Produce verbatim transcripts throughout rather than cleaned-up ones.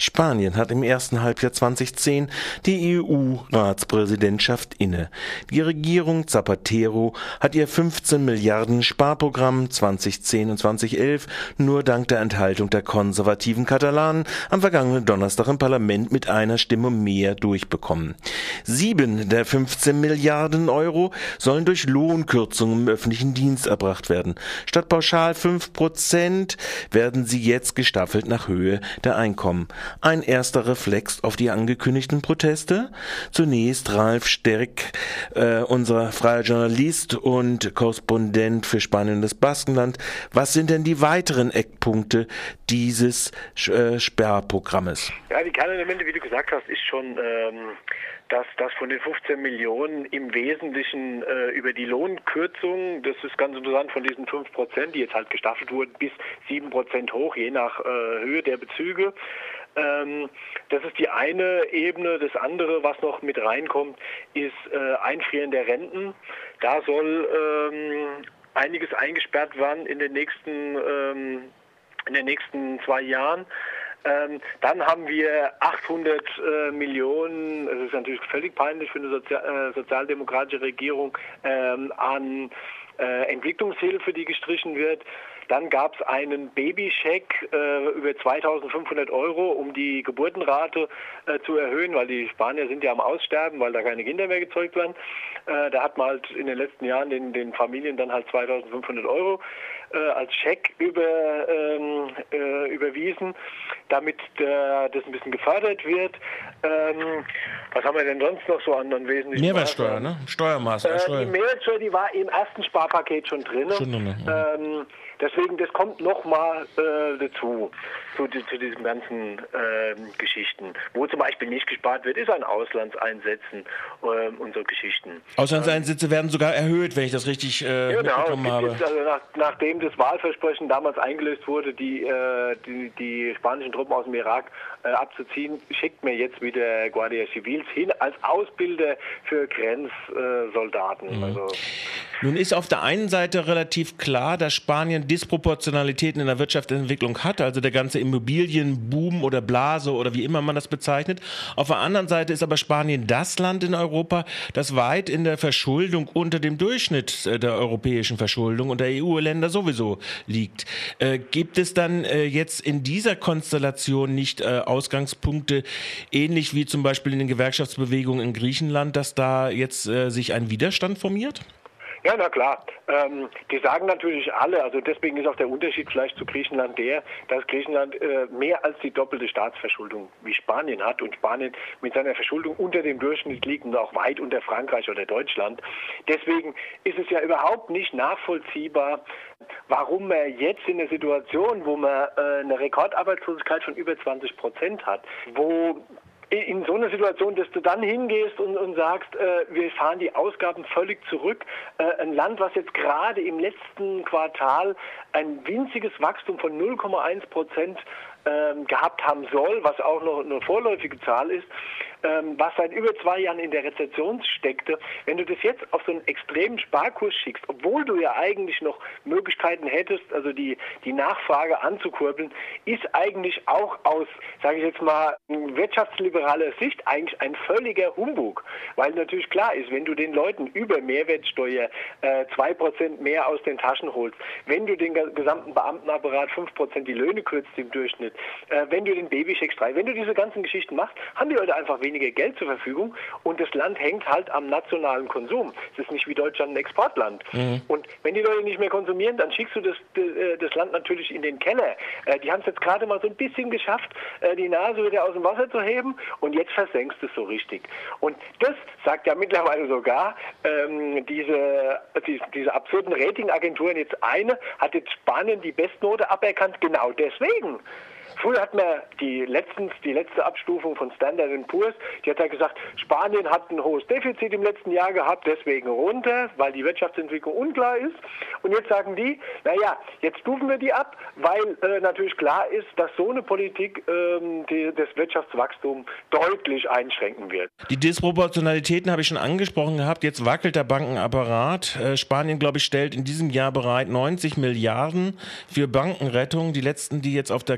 Spanien hat im ersten Halbjahr zweitausendzehn die E U-Ratspräsidentschaft inne. Die Regierung Zapatero hat ihr fünfzehn Milliarden Sparprogramm zweitausendzehn und zweitausendelf nur dank der Enthaltung der konservativen Katalanen am vergangenen Donnerstag im Parlament mit einer Stimme mehr durchbekommen. Sieben der fünfzehn Milliarden Euro sollen durch Lohnkürzungen im öffentlichen Dienst erbracht werden. Statt pauschal fünf Prozent werden sie jetzt gestaffelt nach Höhe der Einkommen. Ein erster Reflex auf die angekündigten Proteste? Zunächst Ralf Sterck, äh, unser freier Journalist und Korrespondent für Spanien und das Baskenland. Was sind denn die weiteren Eckpunkte dieses äh, Sperrprogrammes? Ja, die Kernelemente, wie du gesagt hast, ist schon, ähm, dass das von den fünfzehn Millionen im Wesentlichen äh, über die Lohnkürzung, das ist ganz interessant, von diesen fünf Prozent, die jetzt halt gestaffelt wurden, bis sieben Prozent hoch, je nach äh, Höhe der Bezüge. Ähm, das ist die eine Ebene. Das andere, was noch mit reinkommt, ist äh, Einfrieren der Renten. Da soll ähm, einiges eingesperrt werden in den nächsten, ähm, in den nächsten zwei Jahren. Ähm, dann haben wir achthundert äh, Millionen, das ist natürlich völlig peinlich für eine Sozial- äh, sozialdemokratische Regierung, ähm, an äh, Entwicklungshilfe, die gestrichen wird. Dann gab es einen Babyscheck äh, über zweitausendfünfhundert Euro, um die Geburtenrate äh, zu erhöhen, weil die Spanier sind ja am Aussterben, weil da keine Kinder mehr gezeugt werden. Äh, da hat man halt in den letzten Jahren den, den Familien dann halt zweitausendfünfhundert Euro äh, als Scheck über, ähm, äh, überwiesen, damit äh, das ein bisschen gefördert wird. Ähm, was haben wir denn sonst noch so an, an wesentlichen Mehrwertsteuer, ne? Steuermaß. Äh, die Mehrwertsteuer, die war im ersten Sparpaket schon drin. Schon drin, ja. ähm, Deswegen, das kommt nochmal äh, dazu, zu, zu diesen ganzen äh, Geschichten. Wo zum Beispiel nicht gespart wird, ist an Auslandseinsätzen äh, und so Geschichten. Auslandseinsätze ähm, werden sogar erhöht, wenn ich das richtig äh, genau, mitbekommen habe. Jetzt, also nach, nachdem das Wahlversprechen damals eingelöst wurde, die, äh, die, die spanischen Truppen aus dem Irak äh, abzuziehen, schickt mir jetzt wieder Guardia Civils hin als Ausbilder für Grenzsoldaten. Äh, mhm. also, Nun ist auf der einen Seite relativ klar, dass Spanien Disproportionalitäten in der Wirtschaftsentwicklung hat, also der ganze Immobilienboom oder Blase oder wie immer man das bezeichnet. Auf der anderen Seite ist aber Spanien das Land in Europa, das weit in der Verschuldung unter dem Durchschnitt der europäischen Verschuldung und der E U-Länder sowieso liegt. Äh, gibt es dann äh, jetzt in dieser Konstellation nicht äh, Ausgangspunkte, ähnlich wie zum Beispiel in den Gewerkschaftsbewegungen in Griechenland, dass da jetzt äh, sich ein Widerstand formiert? Ja, na klar. Ähm, die sagen natürlich alle, also deswegen ist auch der Unterschied vielleicht zu Griechenland der, dass Griechenland äh, mehr als die doppelte Staatsverschuldung wie Spanien hat und Spanien mit seiner Verschuldung unter dem Durchschnitt liegt und auch weit unter Frankreich oder Deutschland. Deswegen ist es ja überhaupt nicht nachvollziehbar, warum man jetzt in der Situation, wo man äh, eine Rekordarbeitslosigkeit von über zwanzig Prozent hat, wo in so einer Situation, dass du dann hingehst und, und sagst, äh, wir fahren die Ausgaben völlig zurück. Äh, ein Land, was jetzt gerade im letzten Quartal ein winziges Wachstum von null Komma eins Prozent ähm, gehabt haben soll, was auch noch eine vorläufige Zahl ist, ähm, was seit über zwei Jahren in der Rezession steckte. Wenn du das jetzt auf so einen extremen Sparkurs schickst, obwohl du ja eigentlich noch Möglichkeiten hättest, also die, die Nachfrage anzukurbeln, ist eigentlich auch aus, sage ich jetzt mal, wirtschaftsliberaler Sicht eigentlich ein völliger Humbug. Weil natürlich klar ist, wenn du den Leuten über Mehrwertsteuer äh, zwei Prozent mehr aus den Taschen holst, wenn du den gesamten Beamtenapparat fünf Prozent die Löhne kürzt im Durchschnitt, äh, wenn du den Babycheck streichst, wenn du diese ganzen Geschichten machst, haben die Leute einfach weniger Geld zur Verfügung und das Land hängt halt am nationalen Konsum. Es ist nicht wie Deutschland ein Exportland. Mhm. Und wenn die Leute nicht mehr konsumieren, dann schickst du das, das Land natürlich in den Keller. Äh, die haben es jetzt gerade mal so ein bisschen geschafft, äh, die Nase wieder aus dem Wasser zu heben und jetzt versenkst du es so richtig. Und das sagt ja mittlerweile sogar ähm, diese, die, diese absurden Ratingagenturen, jetzt eine hat jetzt Spanien die Bestnote aberkannt, genau deswegen. Früher hat man die letztens die letzte Abstufung von Standard and Poor's, die hat ja gesagt, Spanien hat ein hohes Defizit im letzten Jahr gehabt, deswegen runter, weil die Wirtschaftsentwicklung unklar ist. Und jetzt sagen die, naja, jetzt stufen wir die ab, weil äh, natürlich klar ist, dass so eine Politik ähm, die, das Wirtschaftswachstum deutlich einschränken wird. Die Disproportionalitäten habe ich schon angesprochen gehabt, jetzt wackelt der Bankenapparat. Äh, Spanien, glaube ich, stellt in diesem Jahr bereit neunzig Milliarden für Bankenrettung. Die letzten, die jetzt auf der Kippe gewesen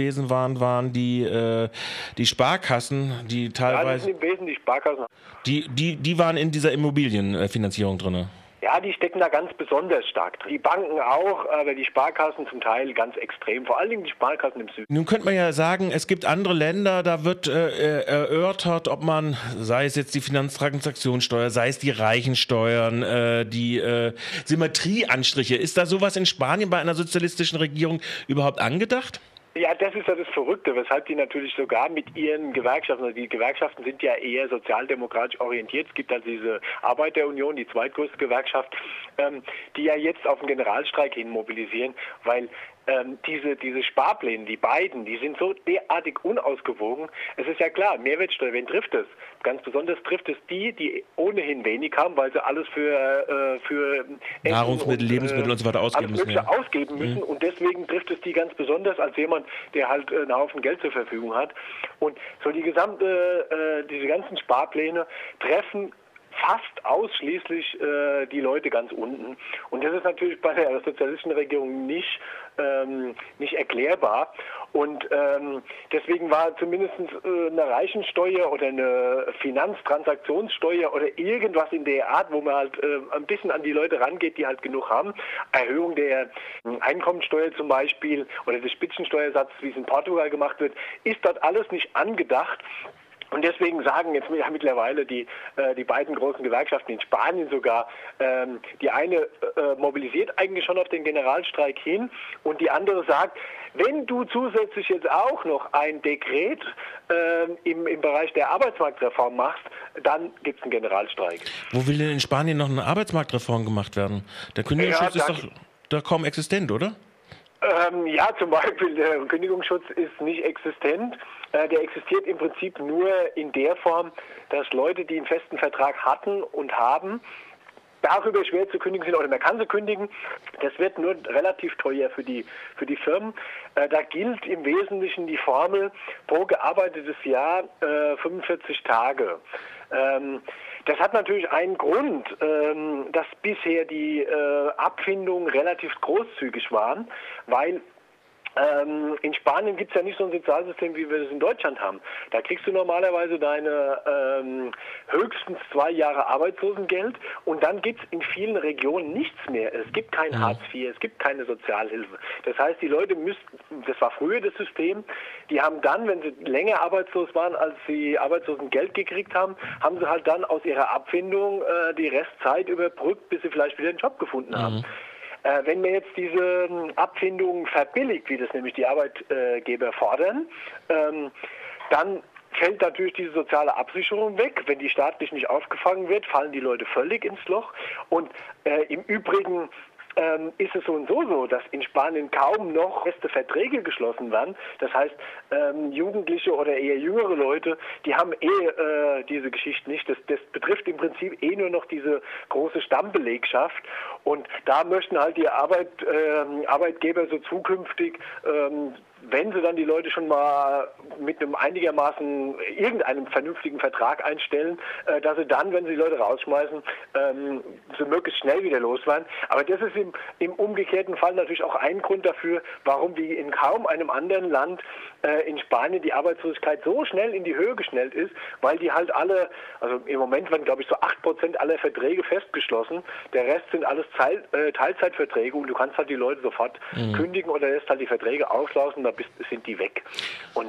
gewesen waren, waren die, äh, die Sparkassen, die teilweise... Ja, das sind im Wesentlichen die Sparkassen. Die, die, die waren in dieser Immobilienfinanzierung drin. Ja, die stecken da ganz besonders stark drin. Die Banken auch, aber die Sparkassen zum Teil ganz extrem. Vor allen Dingen die Sparkassen im Süden. Nun könnte man ja sagen, es gibt andere Länder, da wird äh, erörtert, ob man, sei es jetzt die Finanztransaktionssteuer, sei es die Reichensteuern, äh, die äh, Symmetrieanstriche. Ist da sowas in Spanien bei einer sozialistischen Regierung überhaupt angedacht? Ja, das ist ja das Verrückte, weshalb die natürlich sogar mit ihren Gewerkschaften, also die Gewerkschaften sind ja eher sozialdemokratisch orientiert. Es gibt also diese Arbeiterunion, die zweitgrößte Gewerkschaft, ähm, die ja jetzt auf den Generalstreik hin mobilisieren, weil ähm, diese, diese Sparpläne, die beiden, die sind so derartig unausgewogen. Es ist ja klar, Mehrwertsteuer, wen trifft es? Ganz besonders trifft es die, die ohnehin wenig haben, weil sie alles für, äh, für Nahrungsmittel, und, Lebensmittel und so weiter ausgeben müssen. Ja. ausgeben müssen. Mhm. Und deswegen trifft es die ganz besonders als jemand, der halt äh, einen Haufen Geld zur Verfügung hat. Und so die gesamte, äh, diese ganzen Sparpläne treffen fast ausschließlich äh, die Leute ganz unten. Und das ist natürlich bei der sozialistischen Regierung nicht, ähm, nicht erklärbar. Und ähm, deswegen war zumindest äh, eine Reichensteuer oder eine Finanztransaktionssteuer oder irgendwas in der Art, wo man halt äh, ein bisschen an die Leute rangeht, die halt genug haben. Erhöhung der Einkommensteuer zum Beispiel oder des Spitzensteuersatzes, wie es in Portugal gemacht wird, ist dort alles nicht angedacht. Und deswegen sagen jetzt ja mittlerweile die, äh, die beiden großen Gewerkschaften in Spanien sogar, ähm, die eine äh, mobilisiert eigentlich schon auf den Generalstreik hin und die andere sagt, wenn du zusätzlich jetzt auch noch ein Dekret äh, im, im Bereich der Arbeitsmarktreform machst, dann gibt es einen Generalstreik. Wo will denn in Spanien noch eine Arbeitsmarktreform gemacht werden? Der Kündigungsschutz ja, ist doch da kaum existent, oder? Ähm, ja, zum Beispiel der Kündigungsschutz ist nicht existent. Äh, der existiert im Prinzip nur in der Form, dass Leute, die einen festen Vertrag hatten und haben, darüber schwer zu kündigen sind oder man kann sie kündigen. Das wird nur relativ teuer für die, für die Firmen. Äh, da gilt im Wesentlichen die Formel pro gearbeitetes Jahr äh, fünfundvierzig Tage. Ähm, Das hat natürlich einen Grund, ähm, dass bisher die äh, Abfindungen relativ großzügig waren, weil ähm, in Spanien gibt es ja nicht so ein Sozialsystem, wie wir es in Deutschland haben. Da kriegst du normalerweise deine ähm, höchstens zwei Jahre Arbeitslosengeld und dann gibt es in vielen Regionen nichts mehr. Es gibt kein Hartz vier, es gibt keine Sozialhilfe. Das heißt, die Leute müssten, das war früher das System, die haben dann, wenn sie länger arbeitslos waren, als sie Arbeitslosengeld gekriegt haben, haben sie halt dann aus ihrer Abfindung äh, die Restzeit überbrückt, bis sie vielleicht wieder einen Job gefunden haben. Mhm. Äh, wenn man jetzt diese ähm, Abfindung verbilligt, wie das nämlich die Arbeitgeber fordern, ähm, dann fällt natürlich diese soziale Absicherung weg. Wenn die staatlich nicht aufgefangen wird, fallen die Leute völlig ins Loch. Und äh, im Übrigen ähm, ist es so und so so, dass in Spanien kaum noch feste Verträge geschlossen werden. Das heißt, ähm, Jugendliche oder eher jüngere Leute, die haben eh äh, diese Geschichte nicht. Das, das betrifft im Prinzip eh nur noch diese große Stammbelegschaft. Und da möchten halt die Arbeit, äh, Arbeitgeber so zukünftig, ähm, wenn sie dann die Leute schon mal mit einem einigermaßen irgendeinem vernünftigen Vertrag einstellen, äh, dass sie dann, wenn sie die Leute rausschmeißen, ähm, so möglichst schnell wieder loswerden. Aber das ist im, im umgekehrten Fall natürlich auch ein Grund dafür, warum wie in kaum einem anderen Land äh, in Spanien die Arbeitslosigkeit so schnell in die Höhe geschnellt ist, weil die halt alle, also im Moment werden glaube ich so acht Prozent aller Verträge festgeschlossen, der Rest sind alles Teil, äh, Teilzeitverträge und du kannst halt die Leute sofort mhm. kündigen oder lässt halt die Verträge auslaufen, bist, sind die weg. Und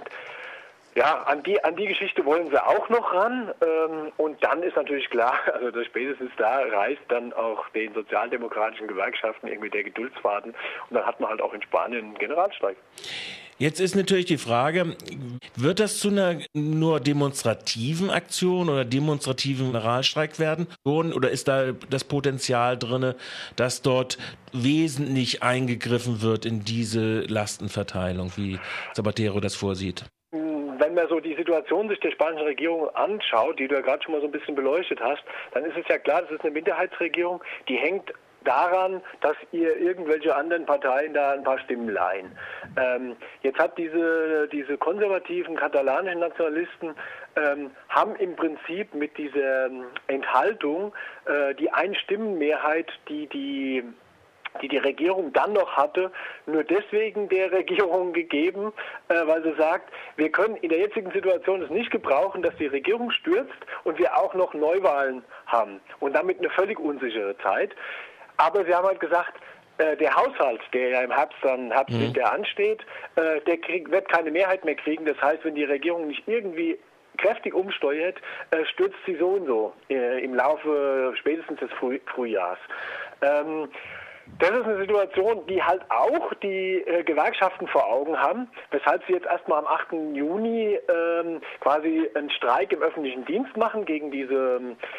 ja, an die, an die Geschichte wollen sie auch noch ran. Ähm, und dann ist natürlich klar, also das spätestens da reißt dann auch den sozialdemokratischen Gewerkschaften irgendwie der Geduldsfaden. Und dann hat man halt auch in Spanien einen Generalstreik. Jetzt ist natürlich die Frage, wird das zu einer nur demonstrativen Aktion oder demonstrativen Generalstreik werden? Oder ist da das Potenzial drin, dass dort wesentlich eingegriffen wird in diese Lastenverteilung, wie Zapatero das vorsieht? Wenn man so die Situation sich der spanischen Regierung anschaut, die du ja gerade schon mal so ein bisschen beleuchtet hast, dann ist es ja klar, das ist eine Minderheitsregierung, die hängt daran, dass ihr irgendwelche anderen Parteien da ein paar Stimmen leihen. Ähm, jetzt hat diese, diese konservativen katalanischen Nationalisten ähm, haben im Prinzip mit dieser Enthaltung äh, die Einstimmenmehrheit, die die die die Regierung dann noch hatte, nur deswegen der Regierung gegeben, äh, weil sie sagt, wir können in der jetzigen Situation es nicht gebrauchen, dass die Regierung stürzt und wir auch noch Neuwahlen haben und damit eine völlig unsichere Zeit. Aber sie haben halt gesagt, äh, der Haushalt, der ja im Herbst dann Herbst mhm. der ansteht, äh, der krieg, wird keine Mehrheit mehr kriegen. Das heißt, wenn die Regierung nicht irgendwie kräftig umsteuert, äh, stürzt sie so und so äh, im Laufe spätestens des Früh Frühjahrs. Ähm, Das ist eine Situation, die halt auch die äh, Gewerkschaften vor Augen haben, weshalb sie jetzt erstmal am achten Juni ähm, quasi einen Streik im öffentlichen Dienst machen gegen diese,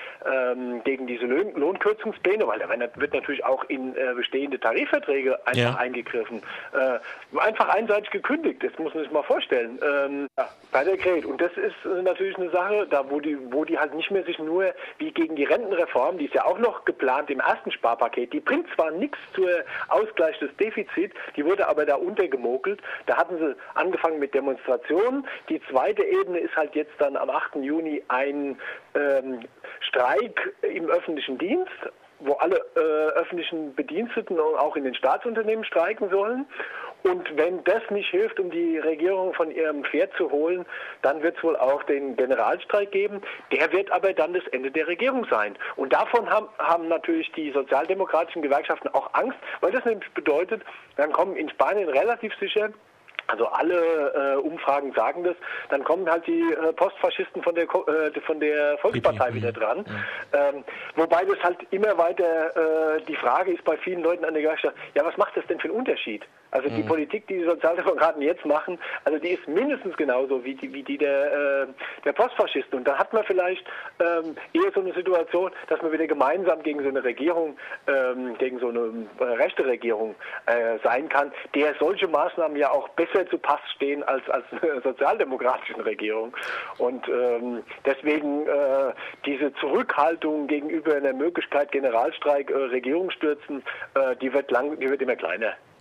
ähm, gegen diese Lohn Lohnkürzungspläne, weil da wird natürlich auch in äh, bestehende Tarifverträge einfach ja. eingegriffen. Äh, einfach einseitig gekündigt, das muss man sich mal vorstellen, ähm, ja, bei der Gret. Und das ist äh, natürlich eine Sache, da wo die, wo die halt nicht mehr sich nur wie gegen die Rentenreform, die ist ja auch noch geplant im ersten Sparpaket, die bringt zwar nichts zur Ausgleich des Defizits, die wurde aber da untergemogelt. Da hatten sie angefangen mit Demonstrationen. Die zweite Ebene ist halt jetzt dann am achten Juni ein ähm, Streik im öffentlichen Dienst, wo alle äh, öffentlichen Bediensteten auch in den Staatsunternehmen streiken sollen. Und wenn das nicht hilft, um die Regierung von ihrem Pferd zu holen, dann wird es wohl auch den Generalstreik geben. Der wird aber dann das Ende der Regierung sein. Und davon haben, haben natürlich die sozialdemokratischen Gewerkschaften auch Angst, weil das nämlich bedeutet, dann kommen in Spanien relativ sicher, also alle äh, Umfragen sagen das, dann kommen halt die äh, Postfaschisten von der äh, von der Volkspartei wieder dran. Ja. Ähm, wobei das halt immer weiter äh, die Frage ist bei vielen Leuten an der Gewerkschaft, ja, was macht das denn für einen Unterschied? Also die mhm. Politik, die die Sozialdemokraten jetzt machen, also die ist mindestens genauso wie die, wie die der, äh, der Postfaschisten. Und da hat man vielleicht ähm, eher so eine Situation, dass man wieder gemeinsam gegen so eine Regierung, ähm, gegen so eine äh, rechte Regierung äh, sein kann, der solche Maßnahmen ja auch besser zu Pass stehen als als äh, sozialdemokratischen Regierung. Und ähm, deswegen äh, diese Zurückhaltung gegenüber einer Möglichkeit Generalstreik, äh, Regierung stürzen, äh, die wird lang, die wird immer kleiner.